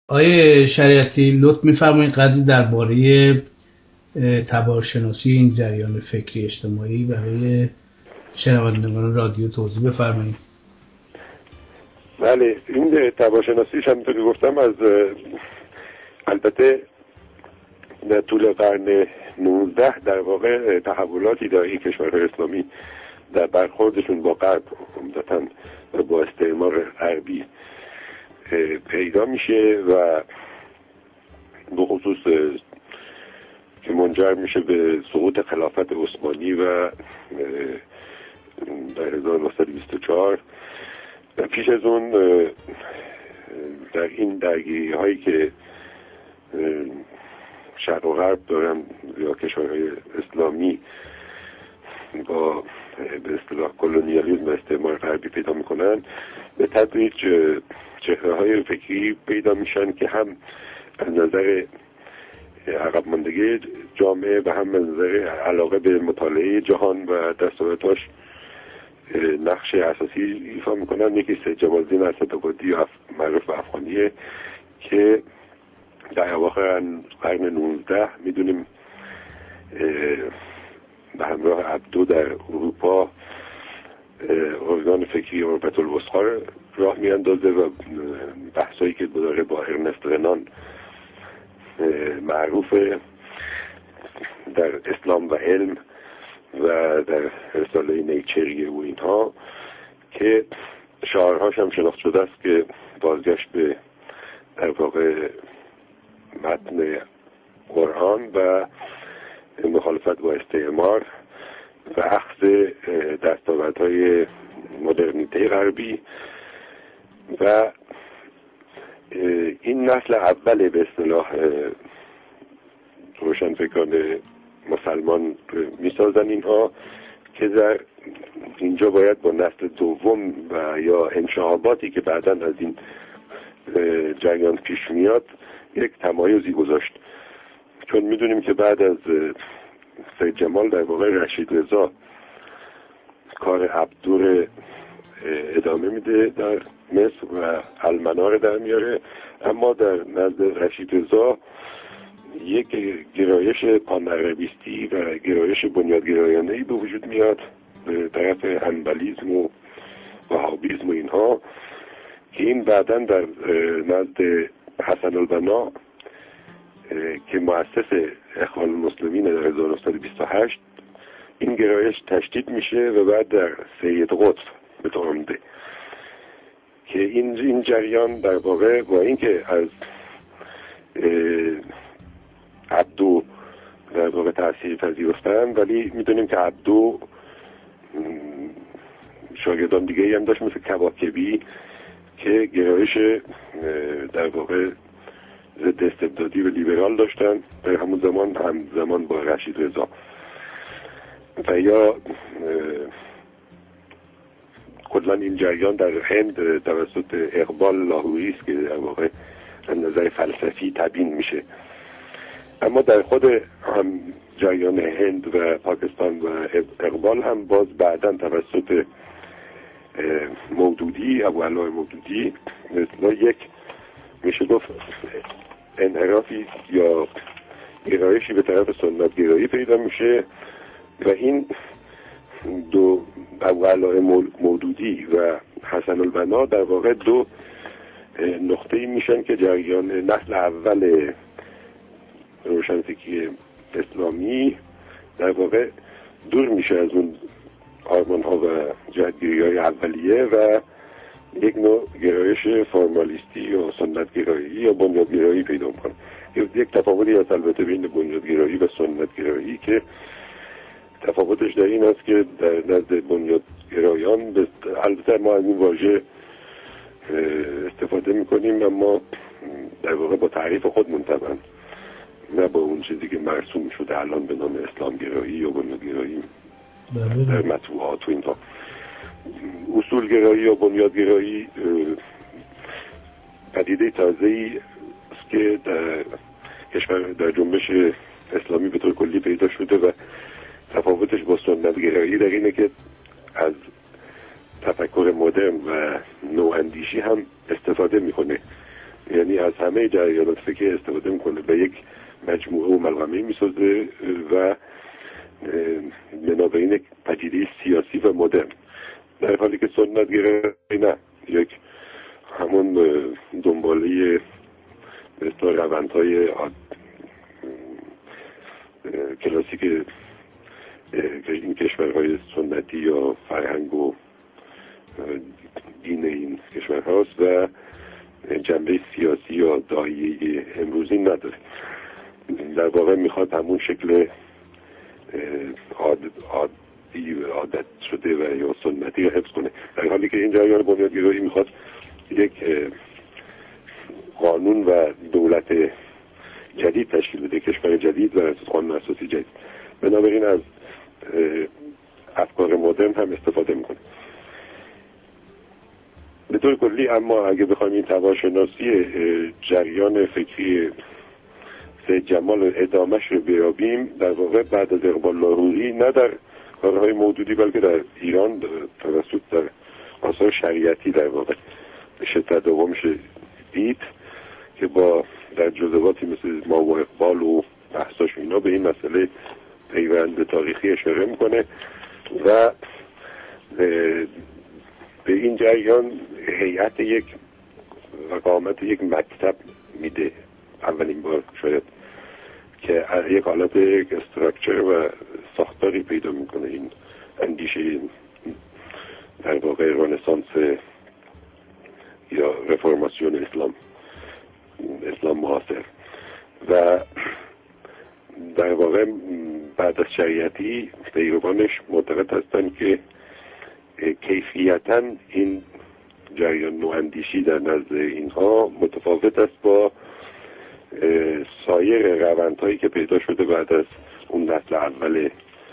آیه شریعتی لطف می‌فرمایید قدری درباره تبارشناسی این جریان فکری اجتماعی برای شنوندگان رادیو توضیح بفرمایید. بله، این تبارشناسیش همونطور که گفتم از البته در طول قرن 19 در واقع تحولاتی داره این کشورهای اسلامی در برخوردشون با غرب عمدتاً با استعمار غربی پیدا میشه و به خصوص که منجر میشه به سقوط خلافت عثمانی و در 1924. پیش از اون در این درگیری هایی که شرق و غرب دارن یا کشورهای اسلامی با به اصطلاح کلونیالیسم و استعمار غربی پیدا میکنن، به تدریج چهره های فکری پیدا میشن که هم از نظر عقب ماندگی جامعه و هم از نظر علاقه به مطالعه جهان و دستاوردهاش نقش اساسی ایفا میکنن. یکی سید جمال‌الدین اسدآبادی معروف افغانیه که در اواخر قرن 19 میدونیم به همراه عبدو در اروپا ارگان فکری اروپا الوسطی راه میاندازه و بحثایی که داره با ارنست رنان معروف در اسلام و علم و در رساله نیچریه و اینها، که شعارهاش هم شناخته شده است که بازگشت به در واقع متن قرآن و مخالفت با استعمار و اخذ دستاوردهای مدرنیته غربی و این نسل اول به اصطلاح روشنفکران مسلمان میسازن اینها، که در اینجا باید با نسل دوم و یا انشعاباتی که بعداً از این جریان پیش میاد یک تمایزی گذاشت، چون میدونیم که بعد از سید جمال در واقع رشید رضا کار عبدور ادامه میده در مصر و المنار در میاره، اما در نزد رشید رضا یک گرایش پانعربیستی و گرایش بنیادگرایانه‌ای به وجود میاد به طرف حنبلیسم و وهابیسم و اینها، که این بعداً در نزد حسن البنا که مؤسس اخوان المسلمین در 1928 این گرایش تشدید میشه و بعد در سید قطب به طور عمده که این جریان در واقع با اینکه از عبدو در واقع تأثیر پذیرفتن، ولی میدونیم که عبدو شاگردان دیگه هم داشت مثل کواکبی که گرایش در واقع ضد استبدادی و لیبرال داشتن در همون زمان، هم زمان با رشید رضا. و یا کلا این جریان در هند توسط اقبال لاهوری است که در واقع از نظر فلسفی تبیین میشه. اما در خود هم جریان هند و پاکستان و اقبال هم باز بعداً توسط مودودی، ابوعلا مودودی، مثلا یک میشه گفت انحرافی یا گرایشی به طرف سنت گرایی پیدا میشه و این دو ابوعلا مودودی و حسن البنا در واقع دو نقطه‌ای میشن که جریان نسل اول روشنفکری اسلامی در واقع دور میشه از اون آرمان ها و جهتگیری های اولیه و یک نوع گرایش فرمالیستی یا سنت گرایی یا بنیاد گرایی پیدا میکنه. یک تفاوتی هست البته بین بنیاد گرایی و سنت گرایی که تفاوتش در این است که در نزد بنیاد گرایان البته ما از این واژه استفاده میکنیم اما در واقع با تعریف خودمون طبعا، نه با اون چیزی که مرسوم شده الان به نام اسلام گرایی یا بنیاد گرایی در مطبوعات و اینها. اصول گرایی یا بنیاد گرایی پدیده تازه‌ای است که در کشور در جنبش اسلامی به طور کلی پیدا شده و تفاوتش با سنت گرایی در اینه که از تفکر مدرن و نواندیشی هم استفاده میکنه یعنی از همه جریانات فکری استفاده میکنه، به یک مجموعه و ملغمه میسازه و بنابراین یک پدیده سیاسی و مدرن، در حالی که سنت گرایی نه، یک همون دنباله مثل روندهای کلاسیک این کشورهای سنتی یا فرهنگ و دین این کشور هاست و جنبه سیاسی یا داعیه امروزی نداره. در واقع میخواد همون شکل عادت شده و یا سنتی رو حفظ کنه، در حالی که این جریان بنیادگرایی میخواد یک قانون و دولت جدید تشکیل بده، کشور جدید و قانون اساسی جدید. بنابراین از افکار مدرن هم استفاده میکنه به طور کلی. اما اگه بخوایم این تواشناسی جریان فکری سید جمال ادامش رو بیابیم، در واقع بعد از اقبال لاهوری نه در کارهای مودودی بلکه در ایران توسط در آثار شریعتی در واقع بشه تداومش دید که با در جزواتی مثل ما و اقبال و بحثاش اینا به این مسئله پیوند تاریخی اشاره میکنه و به این جریان هیئت یک اقامت یک مکتب میده اولین بار شاید که یک حالت یک استراکچر و ساختاری پیدا میکنه این اندیشه در واقع رنسانس یا رفرماسیون اسلام معاصر. و در واقع بعد از شریعتی پیروانش معتقد هستند که کیفیتاً این جریان نواندیشی در نزد اینها متفاوت است با سایر روندهایی که پیدا شده بعد از اون نسل اول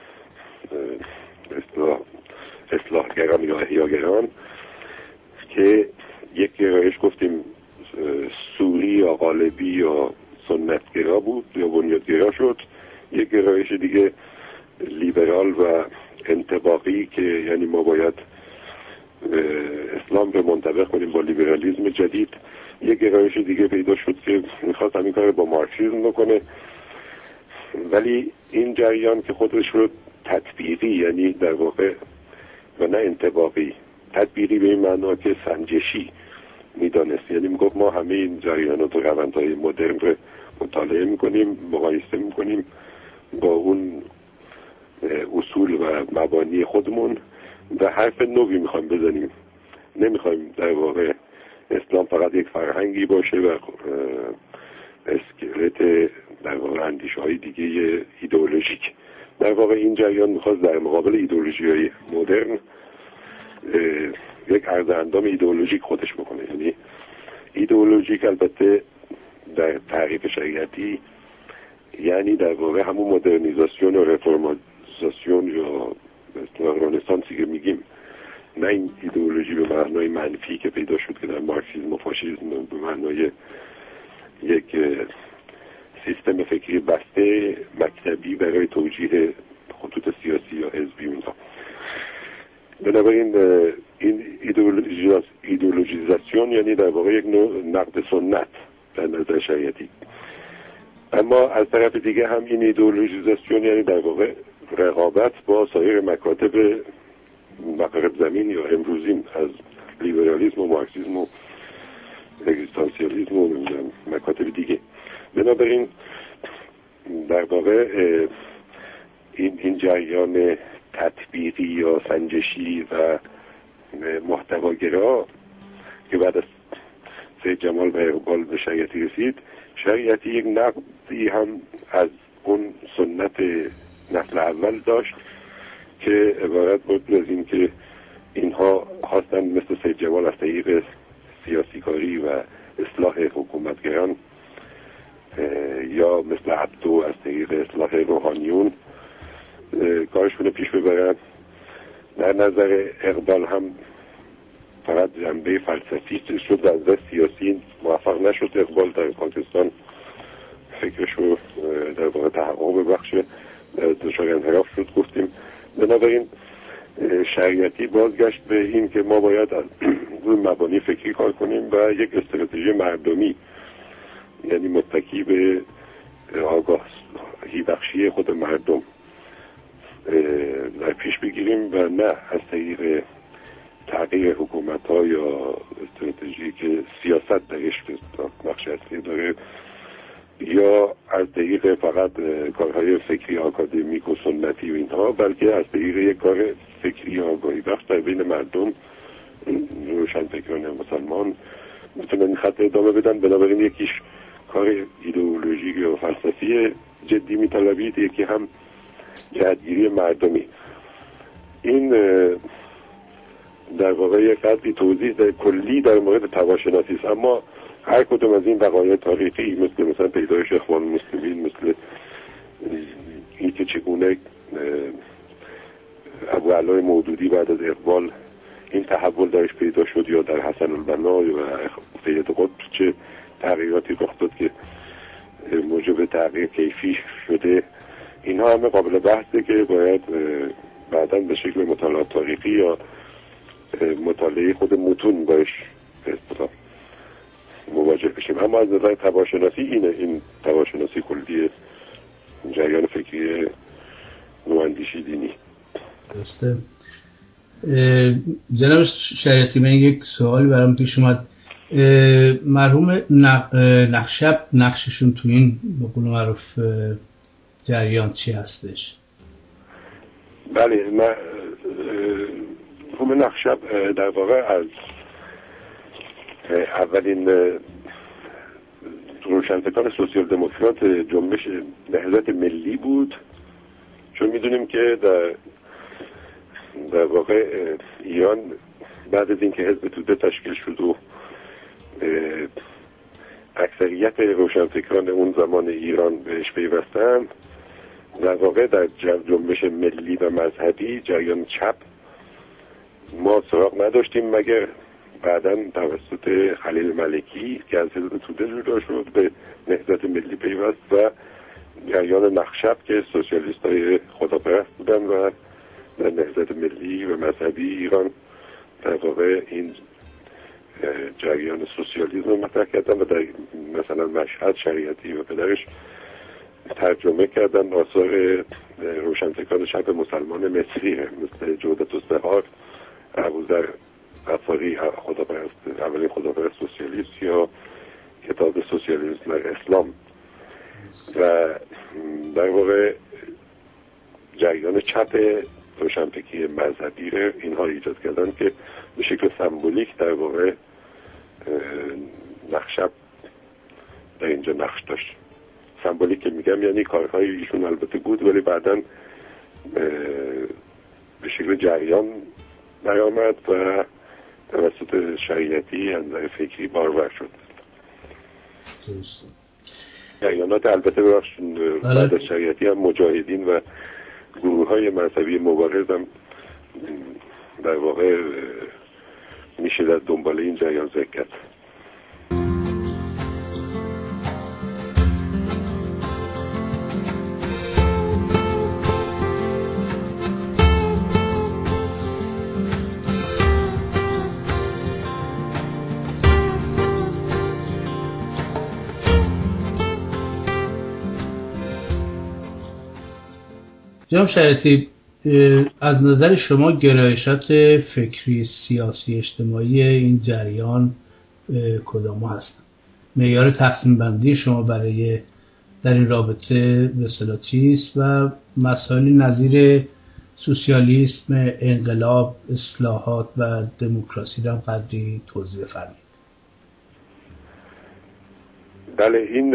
اصلاحگران یا احیاگران که یک گرایش گفتیم سوری یا غالبی یا سنتگرا بود یا بنیادگرا شد، یک گرایش دیگه لیبرال و انطباقی که یعنی ما باید اسلام رو منطبق کنیم با لیبرالیسم جدید، یک گرایش دیگه پیدا شد که میخواست همین کار با مارکسیسم بکنه. ولی این جریان که خودش رو تطبیقی یعنی در واقع و نه انطباقی، تطبیقی به این معنا که سنجشی میدانست، یعنی میگفت ما همه این جریانات و روندهای مدرن رو مطالعه میکنیم، مقایسه میکنیم با اون اصول و مبانی خودمون و حرف نوی میخوایم بزنیم. نمیخوایم در واقع اسلام فقط یک فرهنگی باشه و اسکلت در واقع اندیشه های دیگه ایدئولوژیک. در واقع این جریان میخواست در مقابل ایدئولوژی های مدرن یک عرض اندام ایدئولوژیک خودش بکنه. یعنی ایدئولوژیک البته در تعریف شریعتی یعنی در واقع همون مدرنیزاسیون و رفرماسیون یا رنسانسی که میگیم، نه این ایدئولوژی به معنای منفی که پیدا شد که در مارکسیسم و فاشیسم به معنای یک سیستم فکری بسته مکتبی برای توجیه خطوط سیاسی یا حزبی اونها. بنابراین این ایدئولوژیزاسیون یعنی در واقع یک نوع نقد سنت در نظر شریعتی. اما از طرف دیگه هم این ایدئولوژیزاسیون یعنی در واقع رقابت با سایر مکاتب مغرب زمین یا امروزین از لیبرالیسم و مارکسیسم و اگزیستانسیالیسم و مکاتب دیگه. بنابراین در واقع این جریان تطبیقی یا سنجشی و محتواگرا که بعد از سید جمال و اقبال به شریعتی رسید، شریعتی یک نقدی هم از اون سنت نسل اول داشت که عبارت بود از این که اینها خواستن مثل سید جمال از طریق سیاسی کاری و اصلاح حکومتگران یا مثل عبدو از طریق اصلاح روحانیون کارشون پیش ببرن. در نظر اقبال هم فقط جنبه فلسفی شد و از سیاسی موفق نشد. اقبال در پاکستان فکرش رو در واقع تحقق ببخشه دچار انحراف شد گفتیم. بنابراین شریعتی بازگشت به این که ما باید روی مبانی فکری کار کنیم و یک استراتژی مردمی، یعنی متکی به آگاهی بخشی خود مردم در پیش بگیریم و نه از طریق تغییر حکومت ها یا استراتژی که سیاست درش نقش اصلی داره یا از طریق فقط کارهای فکری آکادمیک و سنتی و اینها، بلکه از طریق یک کار فکری آگاهی بخش در بین مردم، روشنفکران مسلمان میتونن این خط ادامه بدن. بنابراین یکیش کار ایدئولوژیک و فلسفی جدی میطلبید، یکی هم جهتگیری مردمی. این در واقع یک قدری توضیح کلی در مورد تواشناسی است، اما هر کدوم از این وقایع تاریخی مثلا پیدایش اخوان المسلمین، مثل این که چگونه ابوعلای مودودی بعد از اقبال این تحول درش پیدا شد، یا در حسن البنا یا سید قطب چه تغییراتی رخ داد که موجب تغییر کیفی شده، اینها همه قابل بحثه که باید بعداً به شکل مطالعات تاریخی یا مطالعه خود متون باش مواجه بشیم. اما از نظر تواشناسی این تواشناسی کلی جریان فکری نواندیشی دینی. درسته. جناب شریعتی، من یک سوال برام پیش اومد. مرحوم نخشب نقششون تو این به قول معروف جریان چی هستش؟ بله، مرحوم نخشب در واقع از اولین روشنفکران سوسیال دموکرات جنبش نهضت ملی بود، چون میدونیم که در واقع ایران بعد از اینکه حزب توده تشکیل شد و اکثریت روشنفکران اون زمان ایران بهش پیوستن، در واقع در جنبش ملی و مذهبی جریان چپ ما سراغ نداشتیم، مگر بعداً توسط خلیل ملکی که از حزب توده جدا شد به نهضت ملی پیوست و جریان نخشب که سوسیالیست‌های خداپرست بودن و در نهضت ملی و مذهبی ایران در واقع این جریان سوسیالیسم رو مطرح کردن و در مثلا مشهد شریعتی و پدرش ترجمه کردن آثار روشنفکران شب مسلمان مصری مثل جودت السحار، ابوذر غفاری خداپرست، اولین خداپرست سوسیالیست، یا کتاب سوسیالیسم در اسلام. و در واقع جریان چپ روشنفکری مذهبی رو اینها ایجاد کردن که به شکل سمبولیک در واقع نخشب در اینجا نقش داشت. سمبولیک که میگم یعنی کارهای ایشون البته بود، ولی بعداً به شکل جریان نیامد و توسط شریعتی اندر فکری بارور شد. جریانات البته بعد از شریعتی هم مجاهدین و گروه های مذهبی مبارز هم در واقع میشه در دنبال این جریان ذکر کرد. جناب شریعتی، از نظر شما گرایشات فکری، سیاسی، اجتماعی این جریان کدام هستند؟ معیار تقسیم بندی شما برای در این رابطه به اصطلاح چیست و مسائلی نظیر سوسیالیسم، انقلاب، اصلاحات و دموکراسی را قدری توضیح بفرمایید. بله، این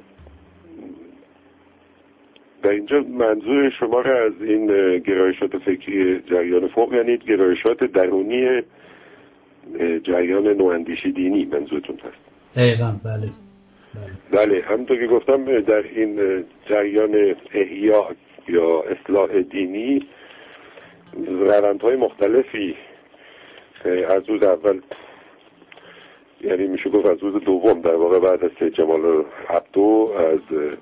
در اینجا منظور شما را از این گرایشات فکری جریان فوق یعنی گرایشات درونی جریان نواندیشی دینی منظورتون هست؟ دقیقاً، بله. بله، همونطور که گفتم در این جریان احیا یا اصلاح دینی روندهای مختلفی از روز اول، یعنی میشه گفت از روز دوم در واقع بعد از جمال عبدو، از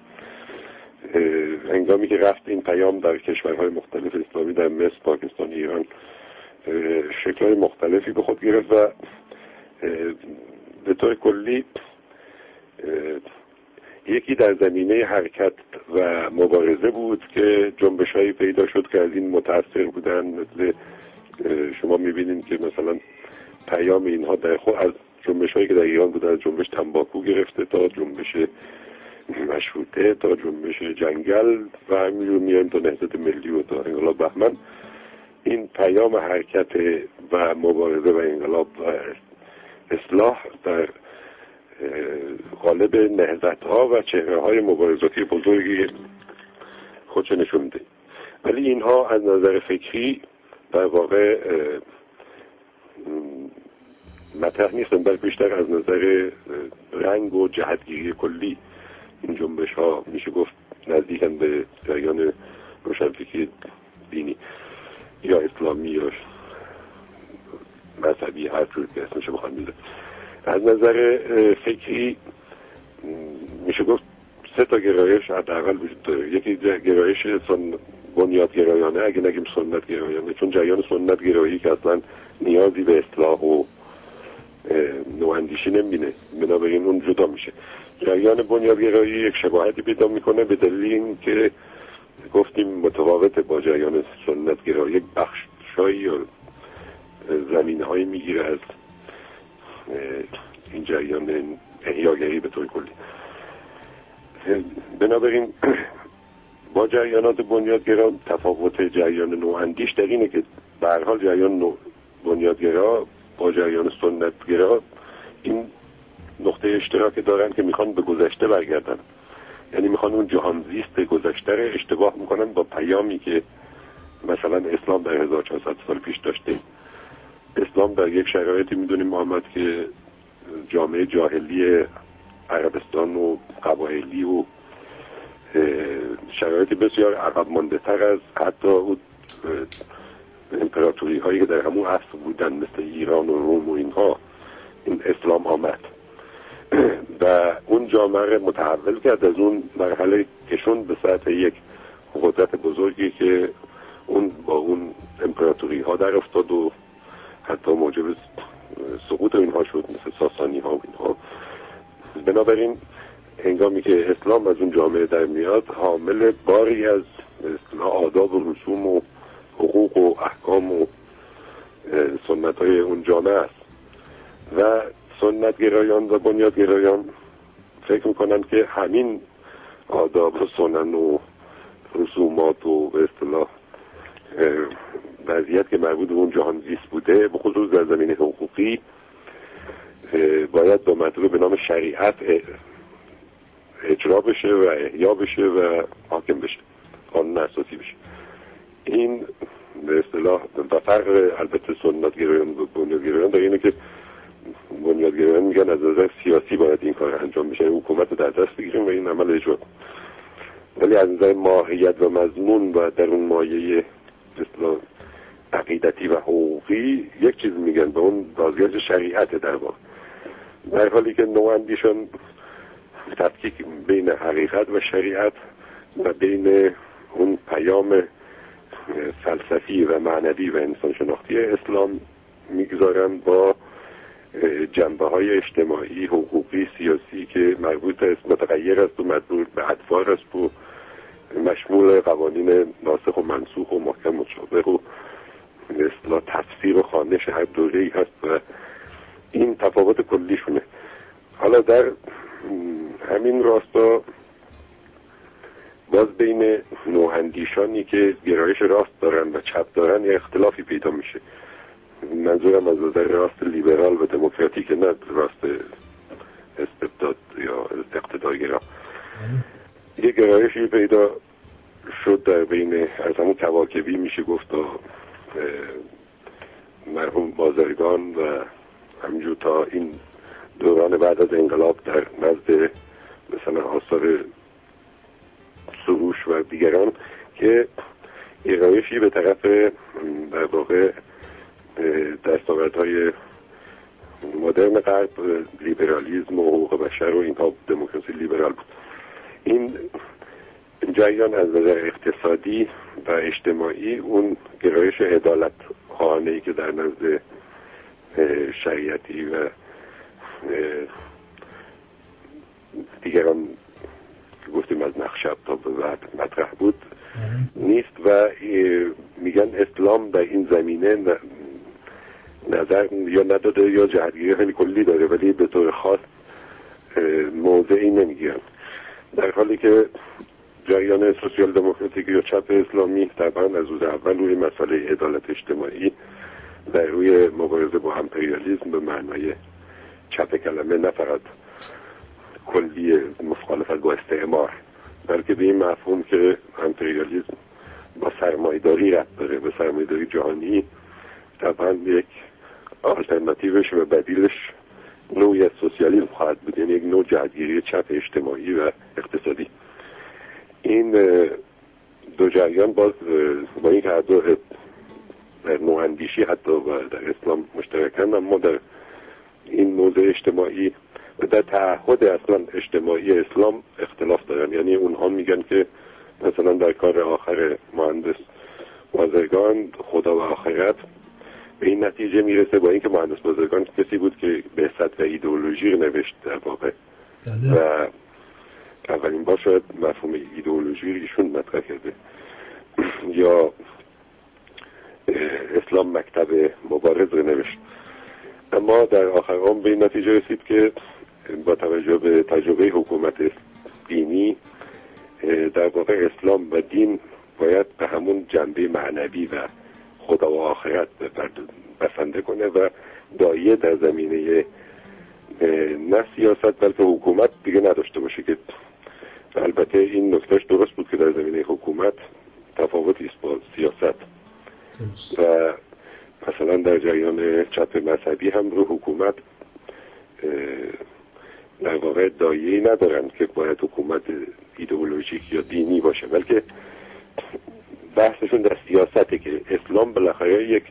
هنگامی که رفت این پیام در کشورهای مختلف اسلامی در مصر، پاکستان، ایران شکل‌های مختلفی به خود گرفت و به طور کلی یکی در زمینه حرکت و مبارزه بود که جنبش‌هایی پیدا شد که از این متأثر بودن. مثل شما می‌بینید که مثلا پیام اینها در خود از جنبش‌هایی که در ایران بود، از جنبش تنباکو گرفته تا جنبش مشروطه تا جنبش جنگل و همینجور میایم تا نهضت ملی و تا انقلاب بهمن، این پیام حرکت و مبارزه و انقلاب و اصلاح در قالب نهضت‌ها و چهره‌های مبارزاتی بزرگی خودش نشون میده. ولی اینها از نظر فکری در واقع مطرح نیستن، بلکه بیشتر از نظر رنگ و جهتگیری کلی این جنبش ها میشه گفت نزدیکن به جریان روشنفکری دینی یا اسلامی یا مذهبی، هر جور که اسمش بخوام میذاره. از نظر فکری میشه گفت سه تا گرایش حداقل وجود داره. یکی گرایش بنیادگرایانه، اگه نگیم سنت گرایانه، چون جریان سنت گرایی که اصلا نیازی به اصلاح و نواندیشی نمیبینه، بنابراین اون جدا میشه. جریان بنیادگرایی یک شباهتی پیدا میکنه به دلیل این که گفتیم متفاوت با جریان سنت گرایی، یک بخشایی یا زمینه هایی میگیره از این جریان احیاگری به طور کلی. بنابراین با جریانات بنیادگرا تفاوت جریان نواندیش در اینه که به هر حال جریان بنیادگرا با جریان سنتگرا این نقطه اشتراک دارن که میخوان به گذشته برگردن، یعنی میخوان اون جهان زیست گذشته رو اشتباه میکنن با پیامی که مثلا اسلام در 1400 سال پیش داشته. اسلام در یک شرایطی میدونیم آمد که جامعه جاهلی عربستان و قبایلی و شرایطی بسیار عقب مانده تر از حتی اون امپراتوری هایی که در همون عصر بودن مثل ایران و روم و اینها، این اسلام آمد و اون جامعه متحول کرد از اون مرحله کشون به سطح یک قدرت بزرگی که اون با اون امپراتوری ها در افتاد و حتی موجب سقوط اینها شد، مثل ساسانی ها و اینها. بنابراین هنگامی که اسلام از اون جامعه در میاد، حامل باری از آداب و رسوم و حقوق و احکام و سنت های اون جامعه است و سنتگرایان و بنیادگرایان فکر میکنن که همین آداب و سنن و رسومات و به اصطلاح وضعیت که مربوط به اون جهان زیست بوده، به خصوص در زمینه حقوقی، باید با مطلوب به نام شریعت اجرا بشه و احیا بشه و حاکم بشه، قانون اساسی بشه. این به اصطلاح و فرق البته سنتگرایان و بنیادگرایان در اینه که بنیادگرایان میگن از نظر سیاسی باید این کار انجام بشه، حکومت رو در دست بگیریم و این عمل اجرا کنیم، ولی از نظر ماهیت و مضمون و در اون مایه به اصطلاح عقیدتی و حقوقی یک چیز میگن، به اون بازگشت شریعت در واقع، در حالی که نواندیشان تفکیک بین حقیقت و شریعت و بین اون پیام فلسفی و معنوی و انسان شناختی اسلام میگذارن با جنبه های اجتماعی، حقوقی، سیاسی که مربوط است، متغیر است و مربوط به اطوار است و مشمول قوانین ناسخ و منسوخ و محکم متشابه و به اصطلاح تفسیر و خوانش هر دوره‌ای هست و این تفاوت کلیشونه. حالا در همین راستا باز بین نواندیشانی که گرایش راست دارن و چپ دارن یه اختلافی پیدا میشه. منظورم از نظر راست لیبرال و دموکراتیک، نه راست استبداد یا اقتدارگرا. یه گرایشی پیدا شد در بین از همون کواکبی میشه گفت مرحوم بازرگان و همینجور تا این دوران بعد از انقلاب در نزد مثلا آثار سروش و دیگران که گرایشی به طرف در واقع دستاوردهای مدرن غرب، لیبرالیسم و حقوق بشر و اینها، دموکراسی لیبرال بود. این جریان از نظر اقتصادی و اجتماعی اون گرایش عدالت خواهانه‌ای که در نزد شریعتی و دیگران گفتیم از نقشب تا به بعد مطرح بود نیست و میگن اسلام در این زمینه نظر یا نداده یا جهتگیری خیلی کلی داره ولی به طور خاص موضعی نمیگیرن، در حالی که جریان سوسیال دموکراتیک یا چپ اسلامی طبعا از روز اول روی مسئله عدالت اجتماعی در روی مبارزه با امپریالیسم به معنای چپ کلمه نه فقط کلی مخالفت با استعمار بلکه به این مفهوم که امپریالیسم با سرمایه‌داری ربط داره، به سرمایه‌داری جهانی، طبعا یک آلترناتیوش و بدیلش نوعی از سوسیالیسم خواهد بود، یعنی یک نوع جهتگیری چپ اجتماعی و اقتصادی. این دو جریان باز با این که هر دو در نواندیشی حتی و در اسلام مشترکن، اما در این موضوع اجتماعی و در تعهد اصلا اجتماعی اسلام اختلاف دارن. یعنی اونها میگن که مثلا در کار آخر مهندس بازرگان خدا و آخرت به این نتیجه میرسه، با اینکه مهندس بازرگان کسی بود که بعثت و ایدئولوژی رو نوشت در واقع و اولین بار شاید مفهوم ایدئولوژی رو ایشون مطرح کرده، یا اسلام مکتب مبارز رو نوشت، اما در آخر عمر به این نتیجه رسید که با توجه به تجربه حکومت دینی در واقع اسلام و دین باید به همون جنبه معنوی و خدا و آخرت بسنده کنه و دایه در زمینه نه سیاست بلکه حکومت دیگه نداشته باشه، که البته این نکتهش درست بود که در زمینه حکومت تفاوتی است با سیاست و مثلا در جریان چپ مذهبی هم رو حکومت در واقع دایه‌ای ندارن که باید حکومت ایدئولوژیک یا دینی باشه، بلکه بحثشون در سیاسته که اسلام بالاخره یک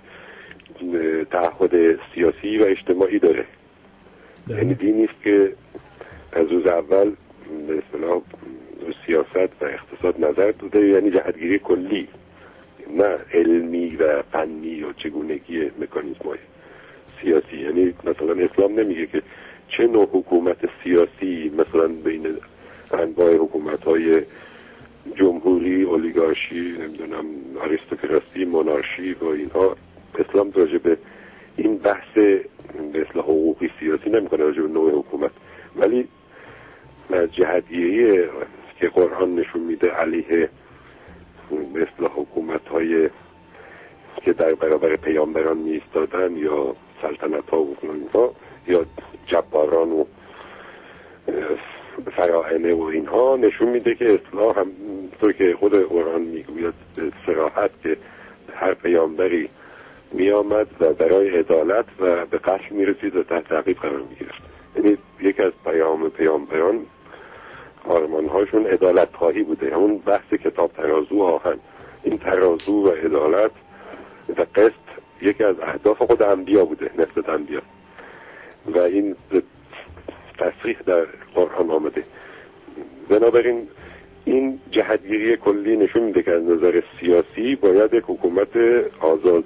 تعهد سیاسی و اجتماعی داره، یعنی دینی است که از روز اول به اصطلاح سیاست و اقتصاد نظر داده، یعنی جهتگیری کلی نه علمی و فنی و چگونگی مکانیزم‌های سیاسی. یعنی مثلا اسلام نمیگه که چه نوع حکومت سیاسی مثلا بین انواع حکومت‌های جمهوری، اولیگارشی، نمیدونم آریستوکراسی، مونارشی و اینها، اسلام راجع به این بحث به اصطلاح حقوقی سیاسی نمیکنه راجع به نوع حکومت، ولی از جهتگیری که قرآن نشون میده علیه به اصطلاح حکومت‌های که در برابر پیامبران می‌ایستادن یا سلطنت‌ها و اینها یا جباران و فراعنه و اینها، نشون میده که اصلاح هم طور که خود قرآن میگوید به صراحت که هر پیامبری میآمد و برای عدالت و به قتل میرسید و تحت تعقیب قرار میگرفت. یعنی یکی از پیامبران آرمانهاشون عدالت خواهی بوده، همون بحث کتاب ترازو آهن. این ترازو و عدالت و قسط یکی از اهداف خود انبیا بوده، نسبت انبیا، و این تصریح در قرآن آمده. بنابراین این جهتگیری کلی نشون میده که از نظر سیاسی باید یک حکومت آزاد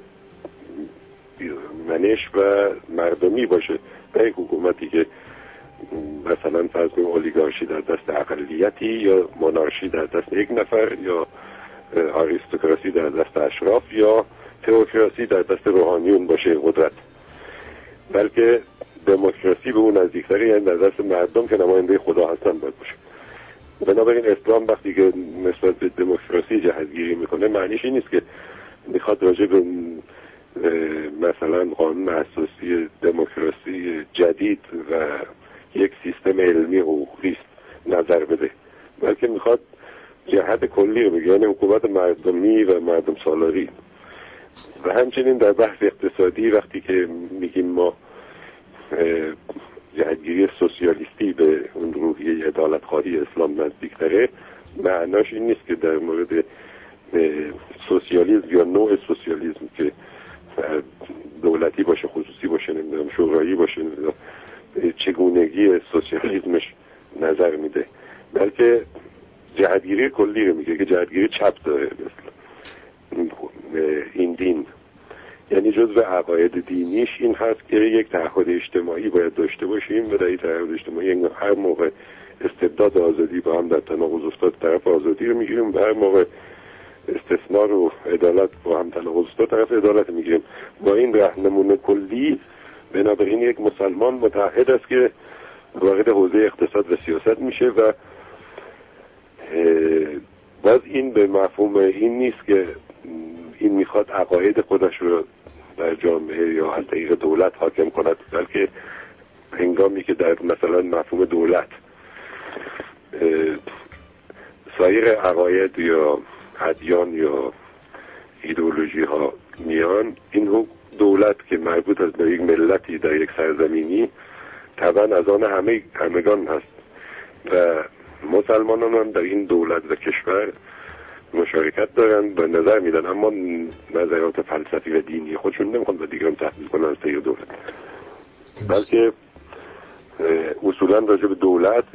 منش و مردمی باشه، نه یک حکومتی که مثلا فرض کنیم اولیگارشی در دست اقلیتی یا مونارشی در دست یک نفر یا آریستوکراسی در دست اشراف یا تئوکراسی در دست روحانیون باشه قدرت، بلکه دموکراسی به اون نزدیکتره، یعنی در دست مردم که نماینده خدا هستن باید باشه. بنابراین اسلام وقتی که نسبت به دموکراسی جهتگیری میکنه معنیش این نیست که میخواد راجع به مثلا قانون اساسی دموکراسی جدید و یک سیستم علمی حقوقی نظر بده، بلکه میخواد جهت کلی رو بگه، یعنی حکومت مردمی و مردم سالاری. و همچنین در بحث اقتصادی وقتی که میگیم ما جهتگیری سوسیالیستی به اون روحیه عدالت خواهی اسلام نزدیکتره، معناش این نیست که در مورد سوسیالیسم یا نوع سوسیالیسم که دولتی باشه، خصوصی باشه، نمیدونم شورایی باشه، نمیدونم چگونگی سوسیالیسمش نظر میده، بلکه جهتگیری کلی رو میگه که جهتگیری چپ داره مثلا این دین، یعنی جزو عقاید دینیش این هست که یک تعهد اجتماعی باید داشته باشیم و در این تعهد اجتماعی هر موقع استبداد آزادی با هم در تناقض افتاد طرف آزادی رو میگیریم و هر موقع استثمار و عدالت با هم تناقض افتاد طرف عدالت میگیریم. با این راهنمون کلی بنابراین یک مسلمان متعهد است که وارد حوزه اقتصاد و سیاست میشه و باز این به مفهوم این نیست که این میخواد عقاید خودش رو در جامعه یا از طریق دولت حاکم کند، بلکه هنگامی که در مثلا مفهوم دولت سایر عقاید یا ادیان یا ایدئولوژی ها میان، این دولت که مربوط است به یک ملتی در یک سرزمینی طبعا از آن همگان هست و مسلمانان هم در این دولت و کشور مشارکت دارن و نظر میدن، اما نظرات فلسفی و دینی خودشون نمیخوان و دیگران تحمیل کنن از طریق دولت، بلکه اصولا راجع به دولت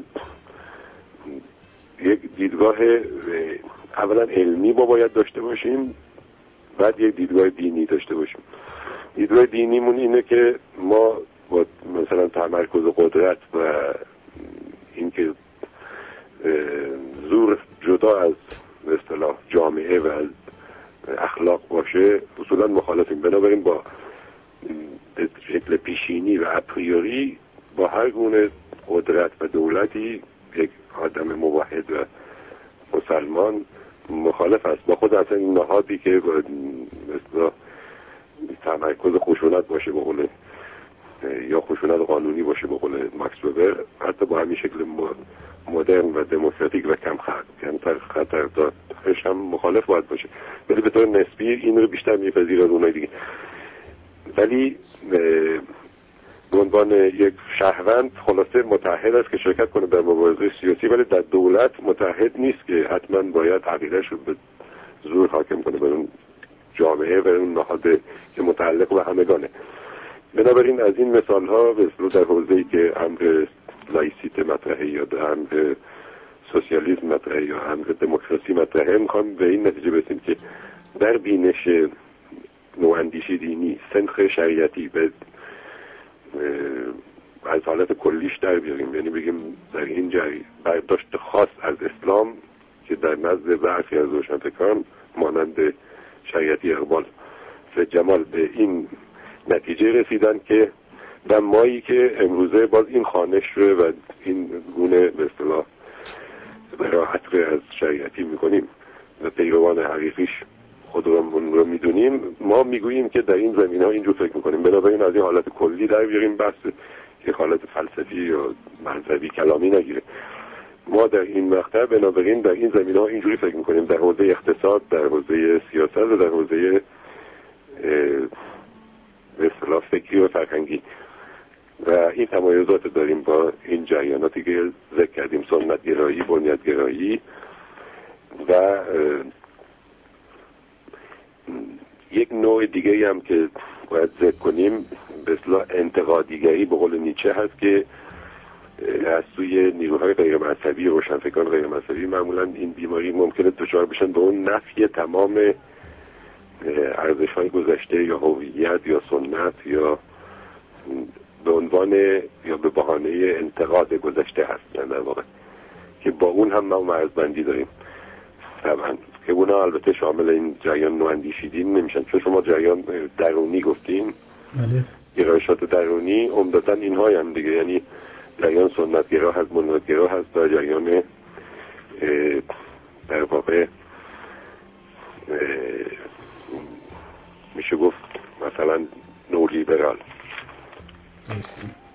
یک دیدگاه اولا علمی باید داشته باشیم، بعد یک دیدگاه دینی داشته باشیم. دیدگاه دینیمون اینه که ما با مثلا تمرکز قدرت و اینکه زور جدا از به اصطلاح جامعه و از اخلاق باشه اصولا مخالفیم. بنابراین با شکل پیشینی و اپریوری با هر گونه قدرت و دولتی یک آدم موحد و مسلمان مخالف است، با خود اصلا این نهادی که مثلا تمرکز خشونت باشه به قول یا خشونت قانونی باشه به قول ماکس وبر، حتی با همین شکل مدرن و دموکراتیک و کمتر خطردارش هم مخالف باید باشه، ولی به طور نسبی این رو بیشتر میپذیره از اونای دیگه. ولی به عنوان یک شهروند خلاصه متعهد است که شرکت کنه در مبارزه سیاسی، ولی در دولت متعهد نیست که حتما باید عقیده‌اش رو به زور حاکم کنه به اون جامعه و اون نهاد که متعلق به همگانه. بنابراین از این مثال ها در حوزه‌ای که امر لایسیته مطرحه یا در امر سوسیالیسم مطرحه یا امر دموکراسی مطرحه، میخوام به این نتیجه برسیم که در بینش نواندیشی دینی سنخ شریعتی به از حالت کلیش در بیاریم، یعنی بگیم در این جری برداشت خاص از اسلام که در نزد برخی از روشنفکران مانند شریعتی اقبال و جمال به این نتیجه رسیدن که دمایی که امروزه باز این خانش رو و این گونه به اصطلاح براحت رو از شریعتی میکنیم و پیروان حقیقیش خودمون رو میدونیم، ما میگوییم که در این زمین ها اینجور فکر میکنیم. بنابراین از این حالت کلی در بیاریم بحث که حالت فلسفی یا مذهبی کلامی نگیره. ما در این مقطع بنابراین در این زمین ها اینجوری فکر میکنیم، در حوزه اقتصاد، در حوزه سیاست و در حوزه به اصطلاح فکری و فرهنگی و این تمایزات داریم با این جریاناتی که ذکر کردیم، سنت گرایی، بنیاد گرایی و یک نوع دیگه هم که باید ذکر کنیم به اصطلاح انتقادیگری به قول نیچه هست که از سوی نیروهای غیر مذهبی، روشنفکران غیر مذهبی معمولا این بیماری ممکنه دچار بشن به اون نفی تمام ارزش‌های گذشته یا هویت یا سنت یا به عنوان یا به بهانه انتقاد گذشته هستن در واقع، که با اون هم ما مرزبندی داریم طبعا که اونا البته شامل این جریان نواندیشی دین نمیشن، چون شما جریان درونی گفتین، گرایشات درونی عمدتاً اینها هم دیگه، یعنی جریان سنتگرا هست، بنیادگرا هست و جریان در واقع میشه گفت مثلا نولیبرال.